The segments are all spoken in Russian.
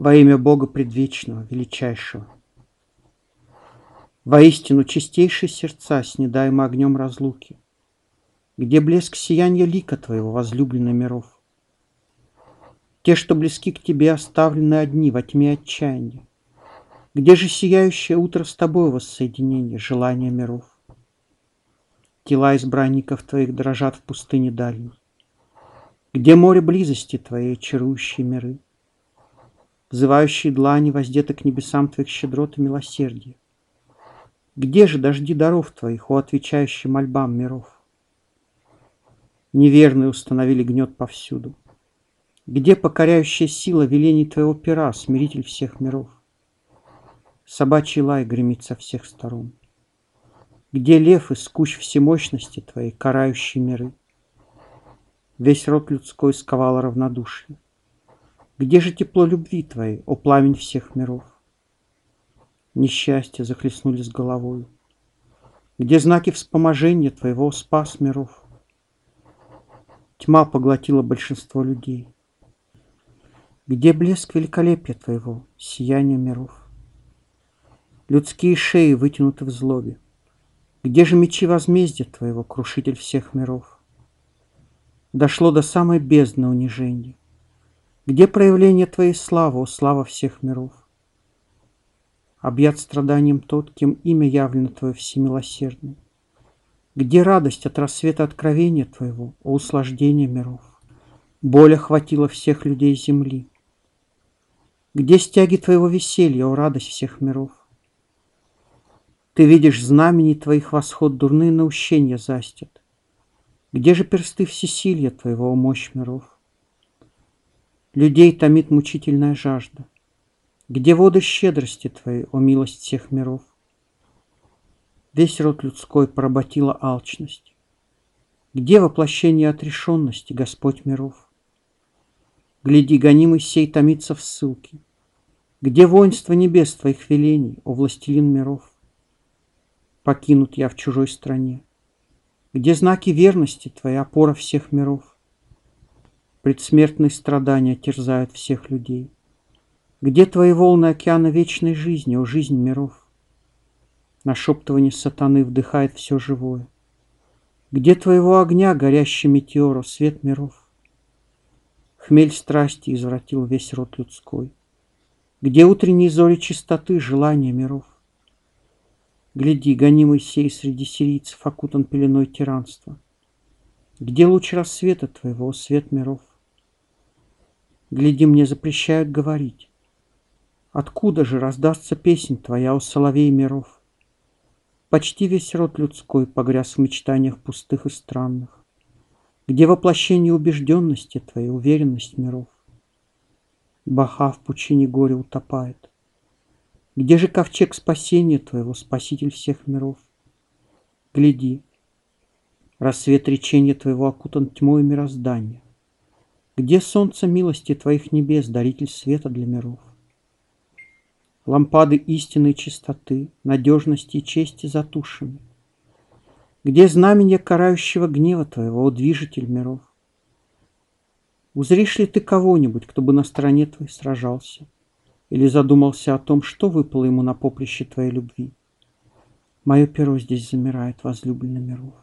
Во имя Бога предвечного, величайшего, воистину чистейшие сердца, снедаемо огнем разлуки, где блеск сияния лика Твоего, возлюбленный миров. Те, что близки к Тебе, оставлены одни во тьме отчаяния. Где же сияющее утро с Тобой воссоединение, желание миров? Тела избранников Твоих дрожат в пустыне дальней. Где море близости Твоей, чарующие миры? Взывающие длани воздеты к небесам Твоих щедрот и милосердия. Где же дожди даров Твоих, о отвечающий мольбам миров? Неверные установили гнет повсюду. Где покоряющая сила велений Твоего пера, смиритель всех миров? Собачий лай гремит со всех сторон. Где лев из кущ всемощности Твоей, карающий миры? Весь род людской сковало равнодушие. Где же тепло любви Твоей, о пламень всех миров? Несчастья захлестнули с головою. Где знаки вспоможения Твоего, спас миров? Тьма поглотила большинство людей. Где блеск великолепия Твоего, сияние миров? Людские шеи вытянуты в злобе. Где же мечи возмездия Твоего, крушитель всех миров? Дошло до самой бездны унижения. Где проявление Твоей славы, о слава всех миров? Объят страданием тот, кем имя явлено Твое всемилосердное. Где радость от рассвета откровения Твоего, о услаждение миров? Боль охватила всех людей земли. Где стяги Твоего веселья, о радость всех миров? Ты видишь знамений Твоих восход, дурные наущения застят. Где же персты всесилья Твоего, о мощь миров? Людей томит мучительная жажда. Где воды щедрости Твоей, о милость всех миров? Весь род людской поработила алчность. Где воплощение отрешенности, Господь миров? Гляди, гонимый сей томится в ссылке. Где воинство небес Твоих велений, о властелин миров? Покинут я в чужой стране. Где знаки верности Твоей, опора всех миров? Предсмертные страдания терзают всех людей. Где Твои волны океана вечной жизни, о жизнь миров? Нашептывание сатаны вдыхает все живое. Где Твоего огня горящий метеор, о свет миров? Хмель страсти извратил весь род людской. Где утренние зори чистоты, желания миров? Гляди, гонимый сей среди сирийцев окутан пеленой тиранства. Где луч рассвета Твоего, о свет миров? Гляди, мне запрещают говорить. Откуда же раздастся песнь Твоя, о соловей миров? Почти весь род людской погряз в мечтаниях пустых и странных. Где воплощение убежденности Твоей, уверенность миров? Баха в пучине горя утопает. Где же ковчег спасения Твоего, спаситель всех миров? Гляди, рассвет речения Твоего окутан тьмой мироздания. Где солнце милости Твоих небес, даритель света для миров? Лампады истины и чистоты, надежности и чести затушены. Где знамение карающего гнева Твоего, о движитель миров? Узришь ли Ты кого-нибудь, кто бы на стороне Твоей сражался? Или задумался о том, что выпало ему на поприще Твоей любви? Мое перо здесь замирает, возлюбленный миров.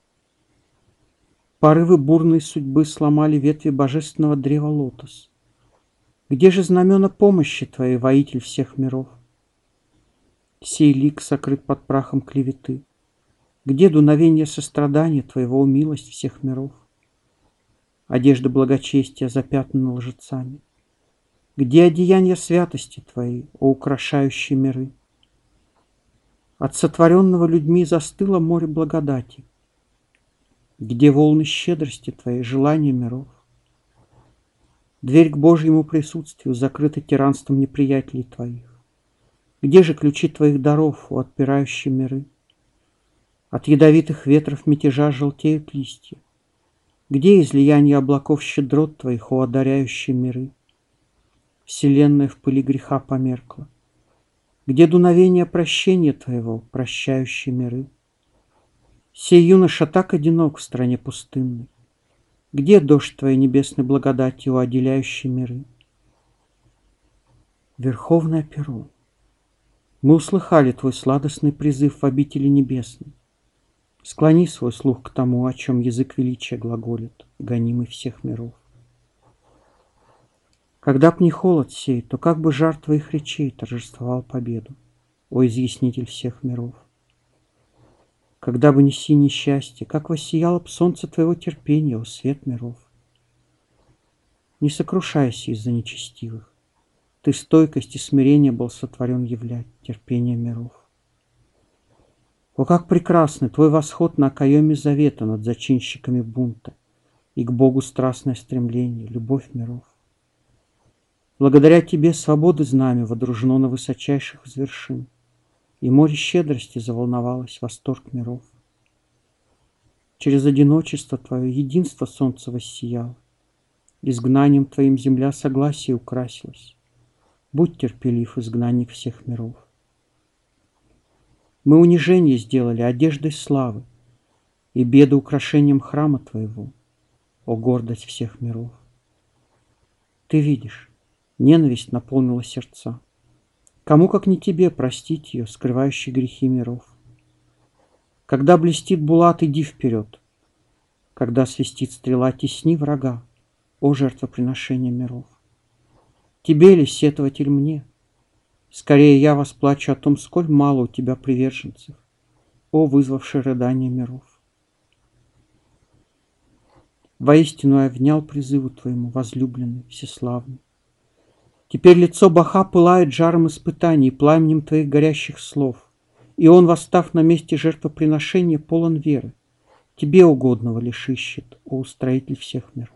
Порывы бурной судьбы сломали ветви божественного древа лотос. Где же знамена помощи Твоей, воитель всех миров? Сей лик сокрыт под прахом клеветы. Где дуновение сострадания Твоего, милость всех миров? Одежда благочестия запятнана лжецами. Где одеяния святости Твоей, о украшающие миры? От сотворенного людьми застыло море благодати. Где волны щедрости Твоей, желания миров? Дверь к Божьему присутствию закрыта тиранством неприятелей Твоих. Где же ключи Твоих даров, о отпирающие миры? От ядовитых ветров мятежа желтеют листья. Где излияние облаков щедрот Твоих, о одаряющие миры? Вселенная в пыли греха померкла. Где дуновение прощения Твоего, прощающие миры? Сей юноша так одинок в стране пустынной. Где дождь Твоей небесной благодатью, отделяющий миры? Верховное перо, мы услыхали твой сладостный призыв в обители небесной. Склони свой слух к тому, о чем язык величия глаголит, гонимый всех миров. Когда б не холод сей, то как бы жар твоих речей торжествовал победу, о изъяснитель всех миров. Когда бы не синее счастье, как воссияло б солнце твоего терпения, о свет миров. Не сокрушайся из-за нечестивых, ты стойкость и смирение был сотворен являть, терпение миров. О, как прекрасный твой восход на окоеме завета над зачинщиками бунта, и к Богу страстное стремление, любовь миров. Благодаря тебе свободы знамя водружено на высочайших из вершин, и море щедрости заволновалось, восторг миров. Через одиночество твое единство солнце воссияло, изгнанием твоим земля согласия украсилась. Будь терпелив, изгнанник всех миров. Мы унижение сделали одеждой славы, и беды украшением храма твоего, о гордость всех миров. Ты видишь, ненависть наполнила сердца. Кому, как не тебе, простить ее, скрывающей грехи миров? Когда блестит булат, иди вперед. Когда свистит стрела, тесни врага, о жертвоприношение миров. Тебе ли сетовать или мне? Скорее я восплачу о том, сколь мало у тебя приверженцев, о вызвавший рыдание миров. Воистину я внял призыву твоему, возлюбленный, всеславный. Теперь лицо Баха пылает жаром испытаний, пламенем твоих горящих слов, и он, восстав на месте жертвоприношения, полон веры. Тебе угодного лишь ищет, о устроитель всех миров.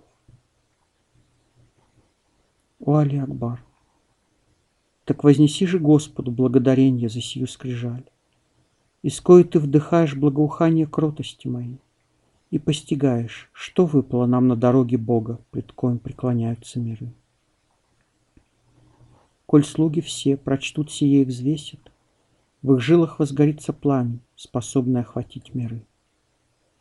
О Али Акбар, так вознеси же Господу благодарение за сию скрижаль, из коей ты вдыхаешь благоухание кротости моей и постигаешь, что выпало нам на дороге Бога, пред коем преклоняются миры. Коль слуги все прочтут сие и взвесят, в их жилах возгорится пламя, способное охватить миры.